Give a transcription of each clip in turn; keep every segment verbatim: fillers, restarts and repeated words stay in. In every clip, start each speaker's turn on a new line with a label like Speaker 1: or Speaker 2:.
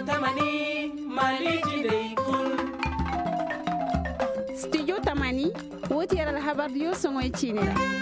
Speaker 1: tamani mali jidai kul.
Speaker 2: Studio Tamani woti yara habar yo songoy chine.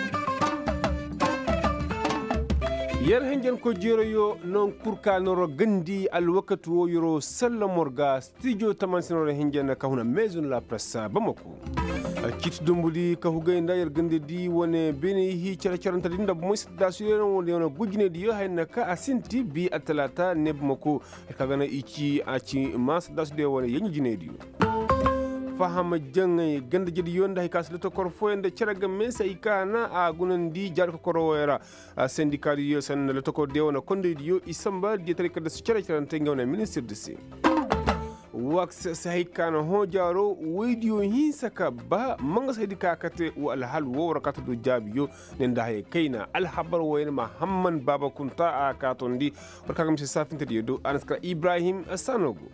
Speaker 3: Yar hangen ko jero yo non kurka noro gandi al wakatu wo yoro salla morga studio taman sinoro hangen ka huna maison la presse bamako kit dombuli ka hugay ndayar gande di wone bene hi cara caranta dinda moys da su yero wonde wona gujine di yo hayna ka asinti bi atalata neb mako ka gana ichi achi mas da su de wone yenyi jine di fahama jangay ganda jidi yonda hay kas leto kor foyende ceraga men say kana a gunan di jar ko korowera syndicat yo san leto ko de wona konde di yo isamba di tare kada su cera cerante ngawna ministre de si wax say kana ho jaro widio hin saka ba manga saydi ka kate wa al hal wo rakata do jabi yo nenda hay kaina al habar wayna muhammad baba kunta a katondi barkagam ci safinte di do anaska ibrahim asanogo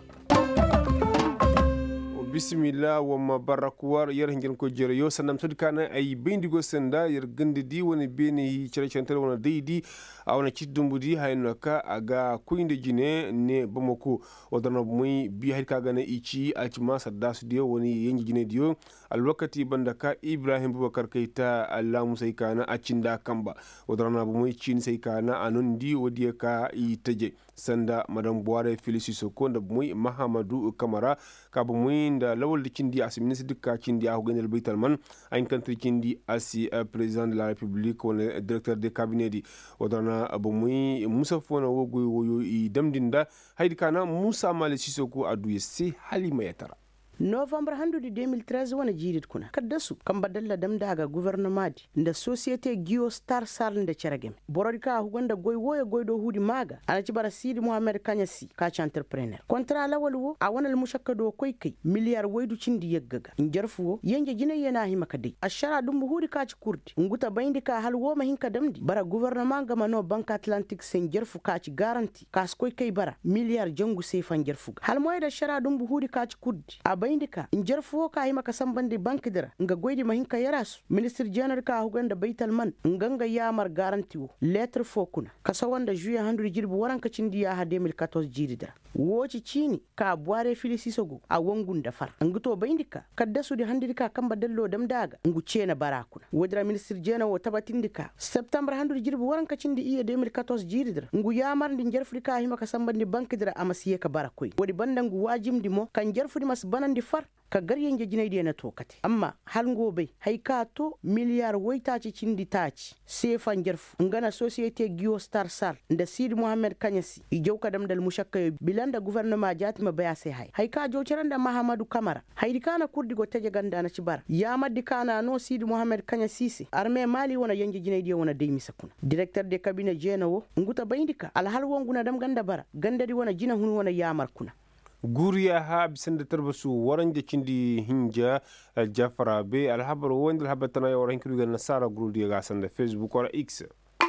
Speaker 3: bismillah wa mabarakwar yar hingin ko jere yo sanam sodi kana ay bindigo senda yar gande di woni beni cere centere wona deidi awna ciddumbudi hayno ka aga kuinde jine ne bamako wadana muy bi hay ka gana ici acima sadda su dio woni yengi jine dio al wakati bandaka ibrahim bubakar keita allah musay kana acinda kamba wadana bu muy cin say kana anon di wodi ka i teje sanda madam boire felici soko nda muy mahamadou kamara ka bu muy da lawol cindi as ministre dukka cindi a hoganel beytal man ay kantri cindi asi président de la république wala directeur de cabinet di wadana abu muy musa fona wogoy woyo i damdinda haydi kana musa male sisoko aduye si halima yatara
Speaker 4: novembre handude deux mille treize wona jiirit kuna kaddasu kamba dalla damdaga gouvernement di nda société gio star sal nde ceragem borodi ka hugonda goy woya goydo hudi maga ana ci bara sidi mohammed kanyasi ka ci entrepreneur contrat lawol wo a wonal mushakka do koy kay milliard woydu cindi yeggaga njarfu wo yenge jine yena himaka dey ashara dum hudi ka ci kurdi nguta bayndi ka hal wo ma hinka damdi bara gouvernement gama no banque atlantique sen jarfu ka ci garantie kas koy kay bara milliard jangu sefan jarfu hal moyda shara dum hudi ka ci kurdi indika injar fuwo ka yi maka sambandi banki dira nga goydi mahinka yarasu minister general ka huganda baital man nganga yamar garanti wo lettre fokuna kasa wanda juya handu jirbu waranka cindi ya ha deux mille quatorze jiri dira woci cini ka boire filisi sogo a wongun da far nguto bayindika kadda su di handika kamba dallo dam daga ngu cena barakuna wodra minister general wo tabatindika september handu jirbu waranka cindi iya deux mille quatorze jiri dira ngu yamar ndi jarfri ka yi maka sambandi banki dira amasiye ka barakoy wodi bandangu wajimdi mo kan jarfudi mas banandi far ka garyen jinai da na tokate amma hal ngobe hay ka to miliyar waita ci cindi taci sefan jarfu ngana société gio star sal nda sidi mohammed kanyasi i jow kadam dal mushakka bilanda gouvernement jatima baya sai hay hay ka jow ceranda mahamadou kamara hay dikana kurdi go teje ganda na ci bar ya maddi kana no sidi mohammed kanyasi si armée mali wona yenje jinai da wona deymi sakuna directeur de cabinet jenawo nguta bayndika al hal wonguna dam ganda bara ganda di wona jina hun wona yamar kuna guriya ha bisanda tarbasu waranje cindi hinja jafara be alhabar wanda alhabatana ya waran kiruga nasara gurudi ga sanda facebook or x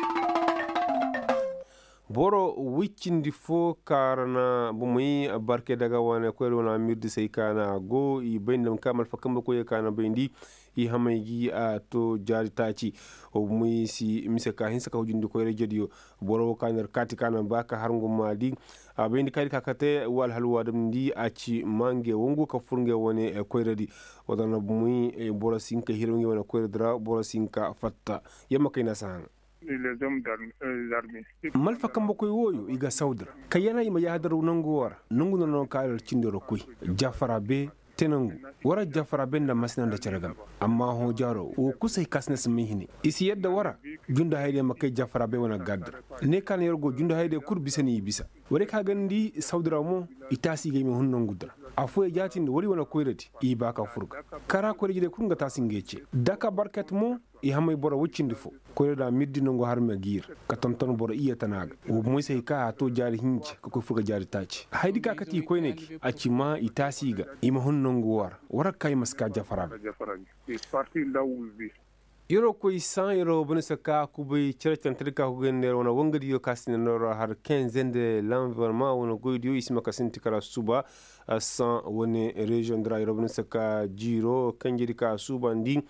Speaker 4: boro wicindi fo karana bumai barke daga wana kwelo na mirdi sai kana go i bainam kamal fakamba ko kana baindi i hamaygi a to jari taci o muy si mise ka hinsa ka hujundi ko yere jediyo boro kanar kati kana baka harngo madi a bendi kadi kakate wal halwa dum ndi aci mange wongo ka furge woni e koyredi wadana muy e boro sinka hirongi wona koyredra boro sinka fatta yamma kayna san les hommes d'armée malfa kambo koy woyo iga saudra kayana ima yahdaru nango wara nango non ka al cindoro koy jafara be tenangu wara jafara benda masina da caragam amma ho jaro o kusai kasnes mihini isi yadda wara junda hayde makai jafara be wana gadra ne kan yorgo junda hayde kur bisani bisa wore ka gandi saudra mo itasi ge mi honnon gudra afu e jatinde wori wana koyrati i baka furga kara ko rejide kunga tasingece daka barkat mo i hamay boro wuccindi fo koyda middi nango harme gir ka ton ton boro iya tanaga o moysay ka to jari hince ko ko furga jari taci haydi ka kati koyneki acima itasiga ima honnongo war wara kay maska jafara yoro koy san yoro bonesa ka kubay cercantre ka ko gender wona wongadi yo kasine noro har quinzaine de l'environnement wona goydi isma kasinti kala suba san woni région dra yoro bonesa ka jiro kanjiri ka suba ndi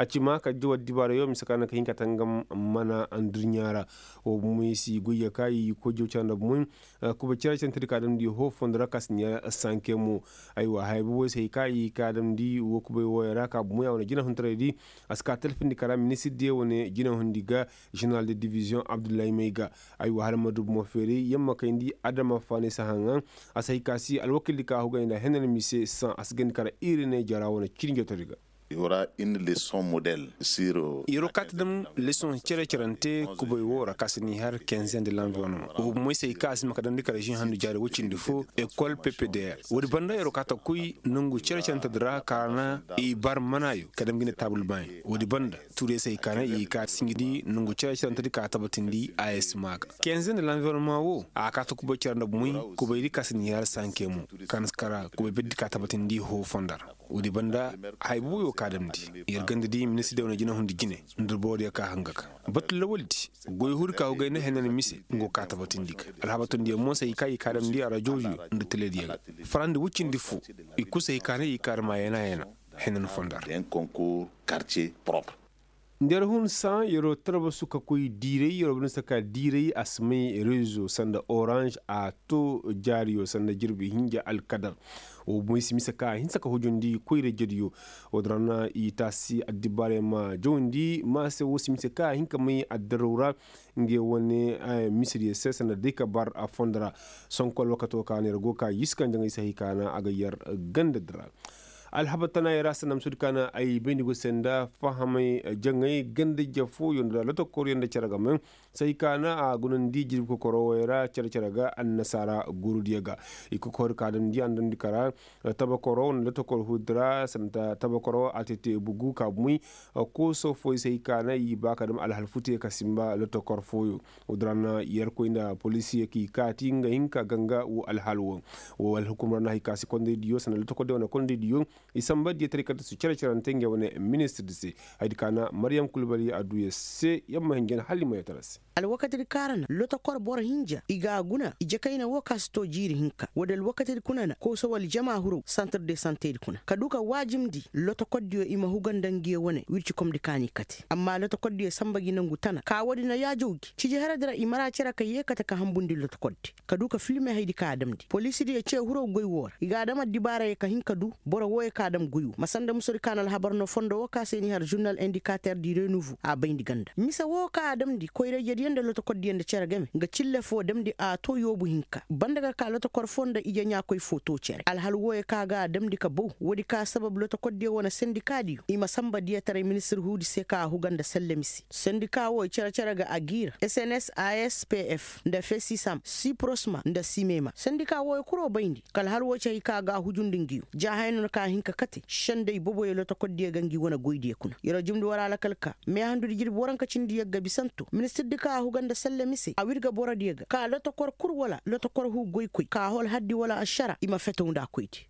Speaker 3: a cima ka jiwa dibara yau misaka na kahin katangam mana andrinyara o mu si guya kai ko jocha da mun ku ba cira centri kadam di ho fondra kasnya sanke mu aiwa haibu sai kai kadam di wo ku bai wayara ka mu ya wona gina huntre di aska telefon di kara ministre de wona gina hundiga general de division Abdoulaye Meiga aiwa har madu mo fere yamma kaindi adama fane sahangan asai kasi alwakil ka huga ina henel mise san asgen kara irine jara wona kiringe toriga.
Speaker 5: Il y aura une leçon modèle sur
Speaker 3: Yoro katdam leçon chere cherante kuboy wora kasini har quinze de l'environnement o moise ikas makadam dikara jin handu jare wucin difo école P P D R wodi banda yoro kata kuy nungu chere cherante dra kana i bar manayo kadam gine table ban wodi banda touré sai kana i ka singidi nungu chere cherante dika tabatindi A S mag quinze de l'environnement wo akata kuboy cheranda muy kuboy dikasini har sankemu kanskara kuboy bedika tabatindi ho fondar wodi banda haybu yo kadamdi yergande di ministre de wona hundi gine ndur boodi ka hangaka bat lawoldi goy hur ka gayna henen mise ngo kata batindik alhabatu ndi mo sai kai kadamdi ara joju ndu teledi frande wuccindi fu e kusay kana yi karma yana yana henen fondar
Speaker 5: un concours quartier propre.
Speaker 3: nder hun san yoro traba suka koy dire yoro bin saka dire asmai rezo sanda orange a to jariyo sanda jirbi hinja alkadar o moisi misaka hin saka hojondi koyre jediyo o drana itasi adibare ma jondi ma se wosi misaka hin kamai adarura nge woni misri sesa na deka bar a fondra sonkol wakato ka ne go ka yiskan janga isa hikana aga yar gandadra alhabatana ya rasa namsud kana ay bendigo senda fahamay jangay gande jafo yonda lato koryanda charagamen sai kana a gunan di jirb ko korowera charcharaga annasara gurudiyaga iko kor kadam di andan dikara tabakoro on lato kor hudra santa tabakoro atete bugu ka muy ko so foy sai kana yi bakadam alhalfute kasimba lato kor foyo udrana yer ko inda police ki kati nga hinka ganga u alhalwo o alhukumra na hikasi konde diyo sana lato ko de on konde diyo isamba di tarikata su cire ciran tenge wani minister dise haidikana Maryam Kulbali aduye se yamma hingen halima ya tarasi
Speaker 4: alwakatir karana lota kor bor hinja iga guna ije kaina wakas to jiri hinka wadal wakatir kunana ko so wal jama huru centre de santé kuna kaduka wajimdi lota koddiyo ima hugandangiye wone wirci kom dikani kati amma lota koddiyo samba ginan gutana ka wadi na yajogi cije haradara imara cira ka yekata ka hambundi lota koddi kaduka filme haidika adamdi police di ce huro goy wor iga adama dibara ka hinka du bora woy kadam guyu masanda musori kanal habarno fondo wakase ni har journal indicateur di renouveau a bayndi ganda misa wo ka adam di koyre jedi yende loto koddi yende cere game nga cille fo demdi a to yobu hinka bandaga ka loto kor fonda ije nya koy photo cere al hal woy ka ga demdi ka bo wodi ka sabab loto koddi wona syndicati ima samba di tare ministre hudi se ka huganda sellemisi syndicat wo cere cere ga agira S N S A S P F nda fesi sam si prosma nda simema syndicat wo kuro bayndi kal hal wo cey ka ga hujundingi jahayno ka hinka kate shande bobo yelo to koddi gangi wona goydi kuna yero jumdu wara la kalka me handu jirbi waranka cindi yagga bisanto ministre de ka huganda sellemisi a wirga bora diega ka loto kor kur wala loto kor hu goy koy ka hol haddi wala ashara ima fetunda koyti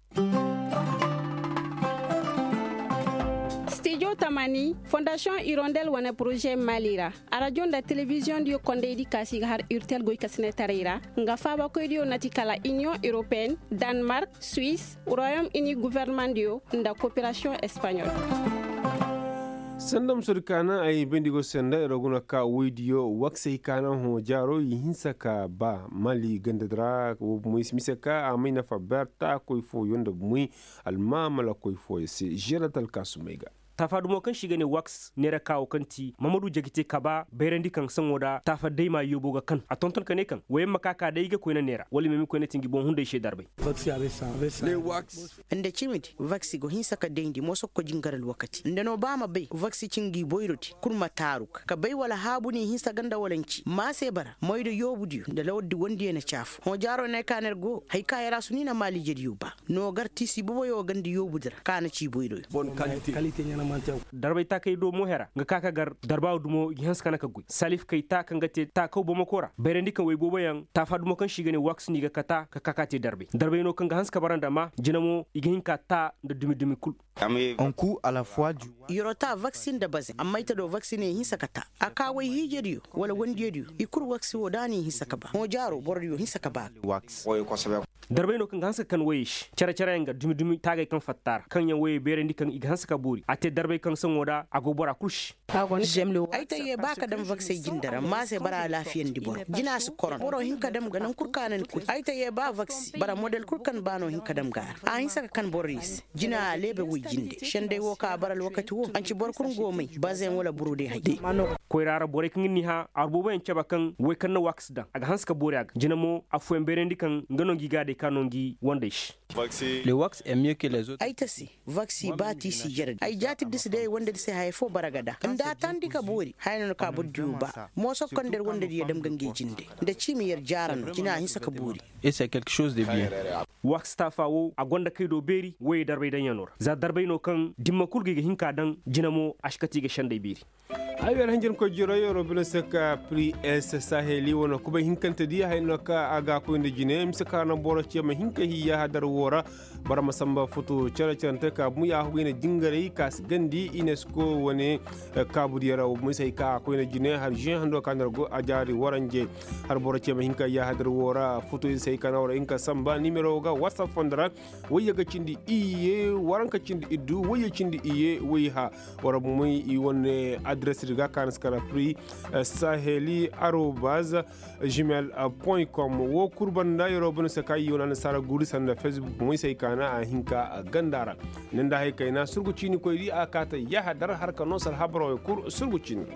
Speaker 2: Studio Tamani, Fondation Hirondelle wana projet Malira. A radio da télévision dio konde di kasi har urtel goy kasne tarira. Nga faba ko dio natikala Union Européenne, Danemark, Suisse, Royaume-Uni gouvernement dio nda coopération espagnole.
Speaker 3: sandam surkana ay bendigo senda roguna ka widio wakse kana ho jaro yihinsa ka ba mali gandadra ko muis misaka amina fa berta ko fo yonda muy almama la ko fo se jeratal kasumega
Speaker 6: tafadumo kan shiga ne wax nera kawo kanti mamadu jagite kaba bayrendi kan sanwoda tafa dayma yoboga kan a tonton kane kan wayen makaka dai ga koina nera wali memi koina tingi bon hunde she darbe
Speaker 7: le wax
Speaker 4: ende chimiti vaxi go hinsa ka dendi mo sokko jingaral wakati ndeno bama bay vaxi cingi boyroti kurma taruk ka bay wala habuni hinsa ganda walanci ma se bara moydo yobudiyo da lawdi wondi na chafu ho jaro ne kaner go hay ka yara sunina mali jedi yuba no garti si bobo yo gandi yobudra kana ci boydo
Speaker 7: bon qualité qualité
Speaker 6: darbai ta kai do mohera nga kaka gar darbaw dumo yans kana ka gui salif kai ta kan gate ta ko bo makora bayrendi kan way bobo yan ta fa dumo kan shigane wax ni ga kata ka kaka te darbe darbe no kan ga hans ka baranda ma jinamo igin ka ta da dumi dumi kul
Speaker 8: Un coup à la fois du
Speaker 4: yorota vaccine da bazin amma ita do vaccine hin sakata akawai hijeriyo wala wandiyediyo ikur vaccine wodani hin sakaba mo jaro bordiyo hin sakaba
Speaker 8: wax.
Speaker 6: darbe no kan hansa kan wayish cara cara nga dumi dumi tagay kan fattar kan yan waye bere ndi kan iga hansa ka buri ate darbe kan san woda agobora kush
Speaker 4: aita ye baka dam vaccine jindara ma sai bara lafiyan di bor jina su koron boro hin kadam ganan kurkanan ku aita ye ba vaccine bara model kurkan bano hin kadam gar a hin saka kan boris jina lebe wujinde shande wo ka bara wakati wo an ci bor kun gomai bazen wala burude haide
Speaker 6: ko rara bore kan ni ha arbo en caba kan we kan na wax da aga hansa ka bore aga jina mo afu en bere ndi kan ngano gigade kanongi wondish
Speaker 8: le wax est mieux que les autres.
Speaker 4: Aïta si vaccine ba ti si jere ay jati disde wonde se hay fo baragada nda tandi ka bori hayno ka buddu ba mo so kon der wonde di dem gange jinde nda cimi yer jarano kina hin saka bori
Speaker 8: Et c'est quelque chose de bien.
Speaker 6: wax tafa wo agonda kaydo beri we darbe dan yanor za darbe no kan dimma kurge ga hinka dan jinamo ashkati ga shande biri
Speaker 3: ayo hanjin ko jiro yoro bele saka pri es saheli wono kuba hinkanta dia hayno ka aga ko inde jine msaka na boro ci ma hinka hiya hadar wora bara masamba foto cara canta ka mu ya huine jingare kas gandi UNESCO woni kabudiyara mu sai ka ko inde jine har jin hando kanar go ajari waranje har boro ci ma hinka ya hadar wora foto sai kana wora inka samba numero ga whatsapp fondara waya ga cindi iye waranka cindi iddu waya cindi iye waya ha wora mu i wonne adresse riga kan skara pri saheli arobase gmail point com wo kurban da yoro bun sa kai yona sara guri sanda facebook mu sai kana a hinka a gandara nan da hay kaina surguci ni koy ri akata ya hadar har ka nosal habro kur surguci ni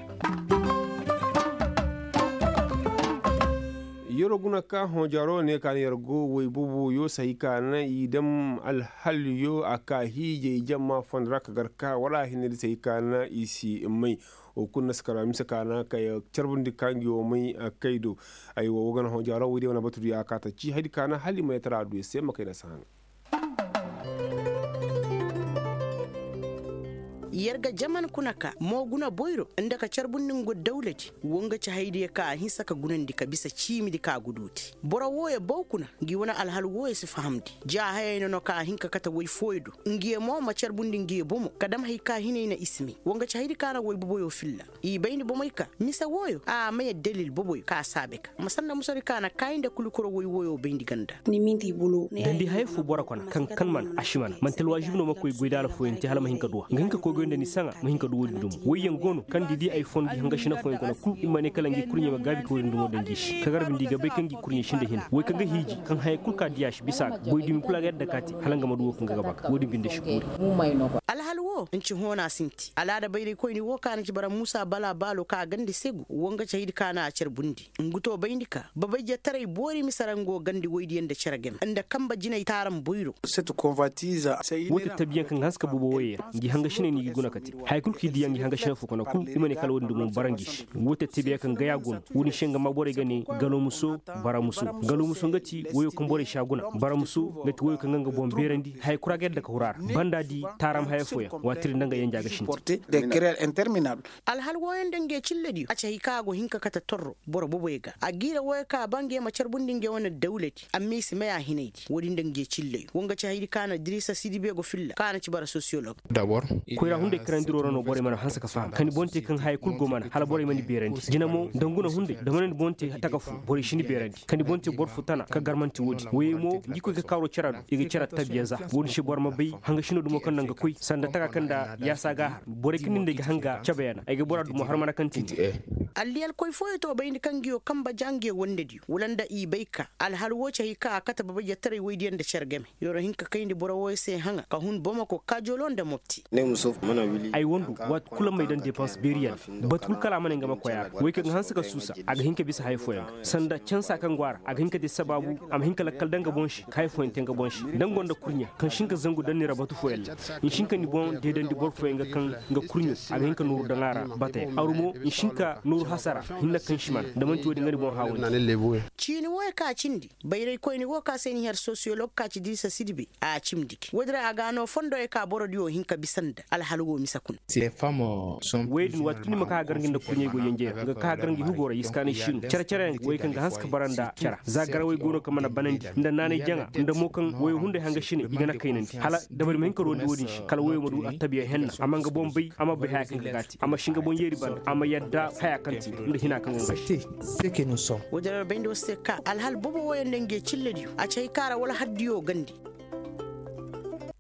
Speaker 3: yoro guna ka hojaro ne kan yargo wai bubu yo sai kana idam alhaliyo aka hije jamma fondra ka garka wala hinni sai kana isi mai o kunna skara misa kana kay charbundi kangi o mai kaido ay wo gana hojaro wudi wana baturi akata ci hadi kana hali mai taradu sai makai na san
Speaker 4: yarga jaman kunaka mo guna boyro inda ka charbunnin go dawlati wonga ci haydi ka hin saka gunan dika bisa cimi dika guduti bora woye bawkuna gi wona alhal woye si fahamdi ja hayno no ka hin ka kata woy foydo ngiye mo ma charbundin ngiye bomo kadam hay ka hinina ismi wonga ci haydi kana woy boboyo filla i bayni bomoy ka misa woyo a may dalil boboyo ka sabeka masanna musari kana kayinde kulukoro woy woyo bayndi ganda
Speaker 9: ni minti bulu
Speaker 6: dandi hayfu bora kon kan kan man ashiman man tel wajibno makoy goydala fo enti halama hin ka do nganka ko goynde ni sanga mo hinka do wodi dum woyen gono kandi di iphone di hanga shina fo en kono ku imane kala ngi kurnye ma gabi ko wodi dum do ngish kagar bindi ga be kangi kurnye shinde hin woy kanga hiji kan hay kulka diash bisa boy dimi kula ga dakati halanga madu ko ngaga baka wodi binde shukuri
Speaker 4: alhalwo inci hona sinti alada bayre ko ni wo kana ci bara musa bala balo ka gandi segu wonga ci hidi kana a cer bundi nguto bayndika babay je taray bori misarango gandi woydi yende ceragem anda kamba jinay taram boyro
Speaker 7: cette convoitise
Speaker 6: wota tabiyan kan haska bubo woye ngi hanga shine ni guna kati hay kulki diyan ngi hanga shine fu kono ku imane kala wodi dum barangi wota tabiyan kan gaya gon woni shenga mabore gani galo muso bara muso galo muso ngati woyo ko bore shaguna bara muso ngati woyo kan nganga bom berandi hay kuragel da ka hurar banda di taram hay foya watiri ndanga yanja ga shinti
Speaker 7: de querelle interminable
Speaker 4: alhal woyen denge chilledi acha hikago hinka kata torro boro boboyega agira woy ka bange ma charbundin ge wona dawlati ammi simaya hinaydi wodi denge chille wonga cha hidi kana Idrissa Sidibe go filla kana ci bara sociologue
Speaker 8: D'abord
Speaker 6: ko ra hunde krandiro rono bore man hansa ka fam kan bonte kan hay kulgo man hala bore man berandi jinamo danguna hunde da man bonte tagafu bore shini berandi kan bonte bor futana ka garmanti wodi weymo ngiko ka kawro cerado igi cerat tabiyaza wodi shi bor ma bay hanga shino dum kan nanga koy sanda taga kanda ya saga bore kininde ga hanga cabayana ay ga boradu mo harmana kanti
Speaker 4: alliyal koy foyto bayni kangiyo kamba jange wonde di wulanda i bayka al halwo cha hika kata baba yattare weydi ende cergeme yoro hinka kayndi boro woy se hanga ka hun boma ko kajolonde mopti
Speaker 7: ne musof mana wili
Speaker 6: ay wondu wat kula may dan dépense berial bat kul kala manen ngama koya way ka hansa ka susa aga hinka bisa hay foya sanda cansa kan gwar aga hinka de sababu am hinka la kal danga bonshi hay foya tenga bonshi dangonda kurnya kan shinka zangu dan ni rabatu foyal in shinka ni bon dedan di borfo nga kan nga kurnyo aga hinka nuru da ngara bate arumo inshinka nuru hasara hinna kan shiman da man tuwadi ngari bon hawo
Speaker 4: chini woy ka cindi bayre ko ni wo ka seni her sociolog ka ci disa sidbi a cimdik wodra aga no fondo e ka boro dio hinka bisanda al halwo misakun
Speaker 9: les femmes sont
Speaker 6: wedin watini maka garngin da kurnye go yenje nga ka garngi hugora iskani shin cara cara way kan ga haska baranda cara zagara way gono kamana banandi nda nane janga nda mokan way hunde hanga shine igana kainanti hala dabal men ko rondi wodin shi kala way modu attabiya henna amma nga bombay amma be hakan gati amma shinga bon yeri ban amma yadda haya kanti nda hina kan ngashi
Speaker 9: c'est que nous sommes
Speaker 4: wodra bendo se ka al hal bobo woyende nge cilledi a cey kara wala haddiyo gandi